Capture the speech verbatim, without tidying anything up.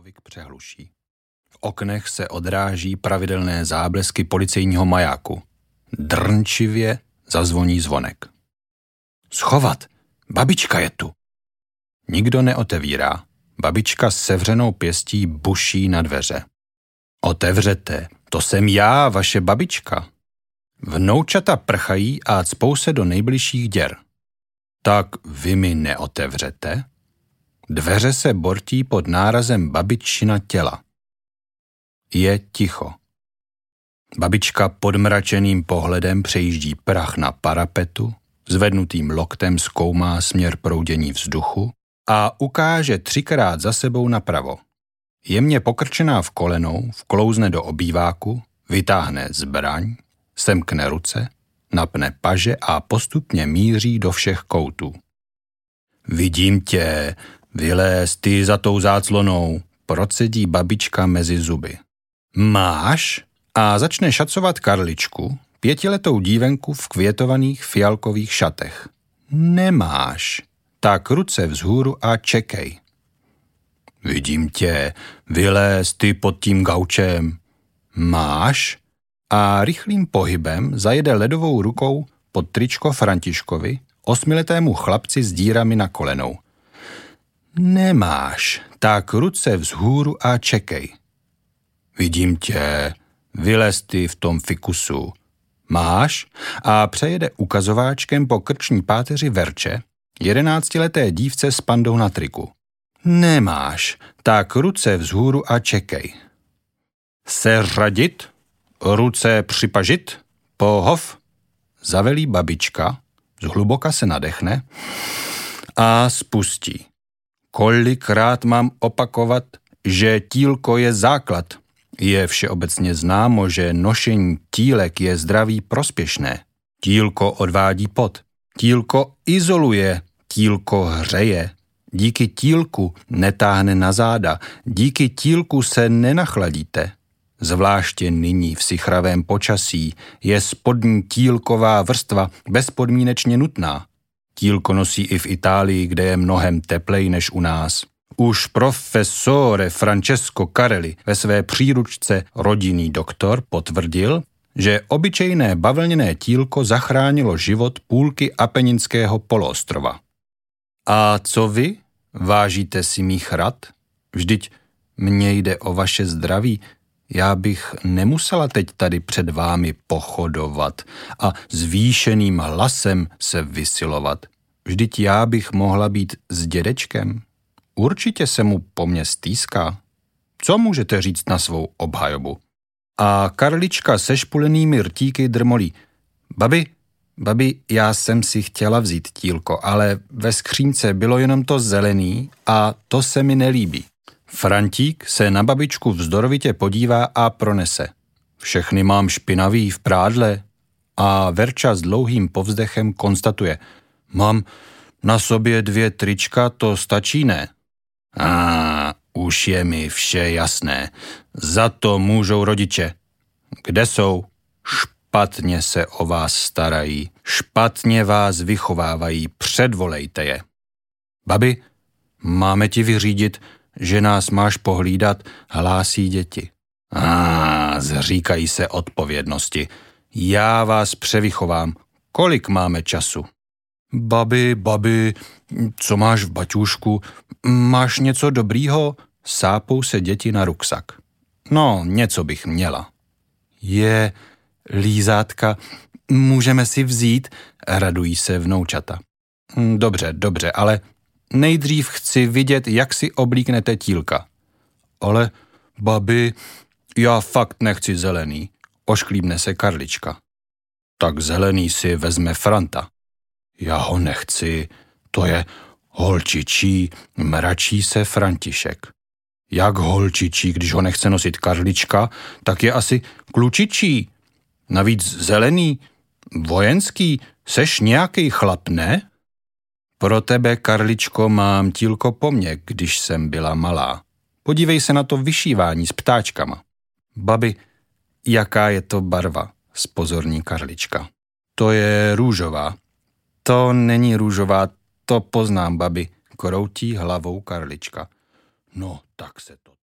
Člověk přehluší. V oknech se odráží pravidelné záblesky policejního majáku. Drnčivě zazvoní zvonek. Schovat! Babička je tu! Nikdo neotevírá. Babička s sevřenou pěstí buší na dveře. Otevřete, to jsem já, vaše babička. Vnoučata prchají a cpou se do nejbližších děr. Tak vy mi neotevřete? Dveře se bortí pod nárazem babičina těla. Je ticho. Babička podmračeným pohledem přejíždí prach na parapetu, zvednutým loktem zkoumá směr proudění vzduchu a ukáže třikrát za sebou napravo. Jemně pokrčená v kolenou vklouzne do obýváku, vytáhne zbraň, semkne ruce, napne paže a postupně míří do všech koutů. Vidím tě, vyléz ty za tou záclonou, procedí babička mezi zuby. Máš? A začne šacovat Karličku, pětiletou dívenku v květovaných fialkových šatech. Nemáš. Tak ruce vzhůru a čekej. Vidím tě, vyléz ty pod tím gaučem. Máš? A rychlým pohybem zajede ledovou rukou pod tričko Františkovi, osmiletému chlapci s dírami na kolenou. Nemáš. Tak ruce vzhůru a čekej. Vidím tě, vylez ty v tom fikusu. Máš? A přejede ukazováčkem po krční páteři Verče, jedenáctileté dívce s pandou na triku. Nemáš. Tak ruce vzhůru a čekej. Seřadit? Ruce připažit? Pohov? Zavelí babička, zhluboka se nadechne a spustí. Kolikrát mám opakovat, že tílko je základ. Je všeobecně známo, že nošení tílek je zdraví prospěšné. Tílko odvádí pot. Tílko izoluje. Tílko hřeje. Díky tílku netáhne na záda. Díky tílku se nenachladíte. Zvláště nyní v sichravém počasí je spodní tílková vrstva bezpodmínečně nutná. Tílko nosí i v Itálii, kde je mnohem teplej než u nás. Už profesore Francesco Carelli ve své příručce Rodinný doktor potvrdil, že obyčejné bavlněné tílko zachránilo život půlky Apeninského poloostrova. A co vy? Vážíte si mých rad? Vždyť mně jde o vaše zdraví. Já bych nemusela teď tady před vámi pochodovat a zvýšeným hlasem se vysilovat. Vždyť já bych mohla být s dědečkem. Určitě se mu po mně stýská. Co můžete říct na svou obhajobu? A Karlička se špulenými rtíky drmolí. Babi, babi, já jsem si chtěla vzít tílko, ale ve skřínce bylo jenom to zelený a to se mi nelíbí. Frantík se na babičku vzdorovitě podívá a pronese. Všechny mám špinavý v prádle. A Verča s dlouhým povzdechem konstatuje. Mám na sobě dvě trička, to stačí, ne? A už je mi vše jasné. Za to můžou rodiče. Kde jsou? Špatně se o vás starají. Špatně vás vychovávají. Předvolejte je. Babi, máme ti vyřídit, že nás máš pohlídat, hlásí děti. A zříkají se odpovědnosti. Já vás převychovám. Kolik máme času? Babi, babi, co máš v baťůžku? Máš něco dobrýho? Sápou se děti na ruksak. No, něco bych měla. Je, lízátka, můžeme si vzít, radují se vnoučata. Dobře, dobře, ale nejdřív chci vidět, jak si oblíknete tílka. Ale, babi, já fakt nechci zelený, ošklíbne se Karlička. Tak zelený si vezme Franta. Já ho nechci, to je holčičí, mračí se František. Jak holčičí, když ho nechce nosit Karlička, tak je asi klučičí. Navíc zelený, vojenský, seš nějaký chlap, ne? Pro tebe, Karličko, mám tílko po mně, když jsem byla malá. Podívej se na to vyšívání s ptáčkama. Babi, jaká je to barva? Zpozorní Karlička. To je růžová. To není růžová, to poznám, babi, kroutí hlavou Karlička. No, tak se to